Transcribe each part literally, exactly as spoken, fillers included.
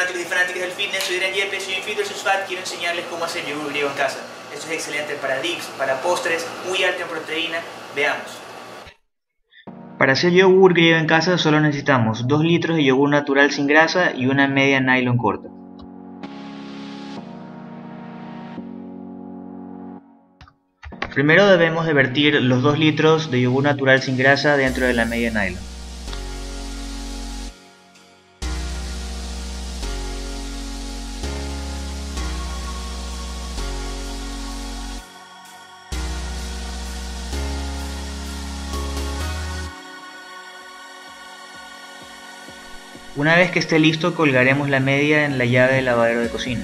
fanáticos y fanáticas del fitness, soy Adrián Yepes, soy Fitness Fat. Quiero enseñarles cómo hacer yogur griego en casa. Esto es excelente para dips, para postres, muy alto en proteína. Veamos. Para hacer yogur griego en casa solo necesitamos dos litros de yogur natural sin grasa y una media nylon corta. Primero debemos de vertir los dos litros de yogur natural sin grasa dentro de la media nylon. Una vez que esté listo, colgaremos la media en la llave del lavadero de cocina.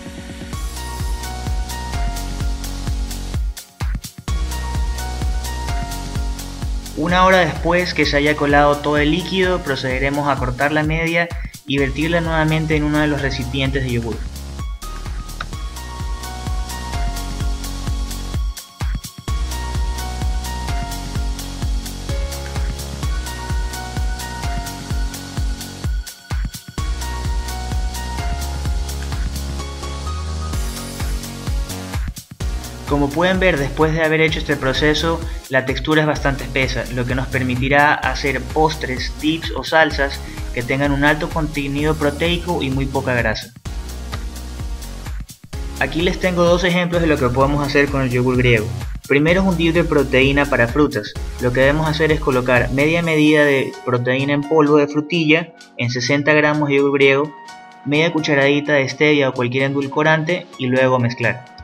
Una hora después que se haya colado todo el líquido, procederemos a cortar la media y vertirla nuevamente en uno de los recipientes de yogur. Como pueden ver, después de haber hecho este proceso, la textura es bastante espesa, lo que nos permitirá hacer postres, dips o salsas que tengan un alto contenido proteico y muy poca grasa. Aquí les tengo dos ejemplos de lo que podemos hacer con el yogur griego. Primero es un dip de proteína para frutas. Lo que debemos hacer es colocar media medida de proteína en polvo de frutilla en sesenta gramos de yogur griego, media cucharadita de stevia o cualquier endulcorante y luego mezclar.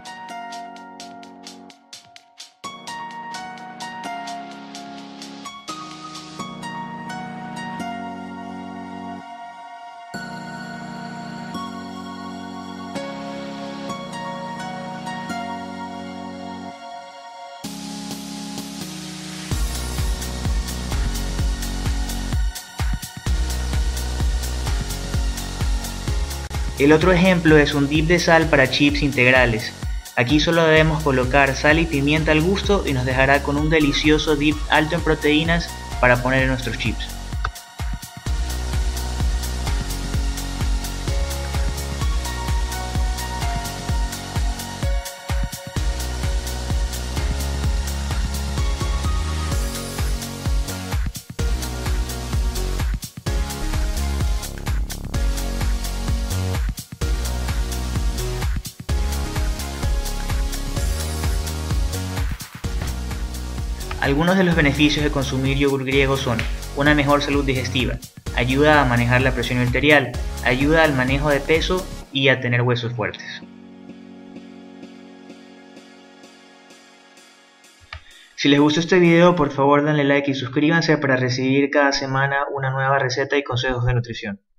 El otro ejemplo es un dip de sal para chips integrales. Aquí solo debemos colocar sal y pimienta al gusto y nos dejará con un delicioso dip alto en proteínas para poner en nuestros chips. Algunos de los beneficios de consumir yogur griego son una mejor salud digestiva, ayuda a manejar la presión arterial, ayuda al manejo de peso y a tener huesos fuertes. Si les gustó este video, por favor denle like y suscríbanse para recibir cada semana una nueva receta y consejos de nutrición.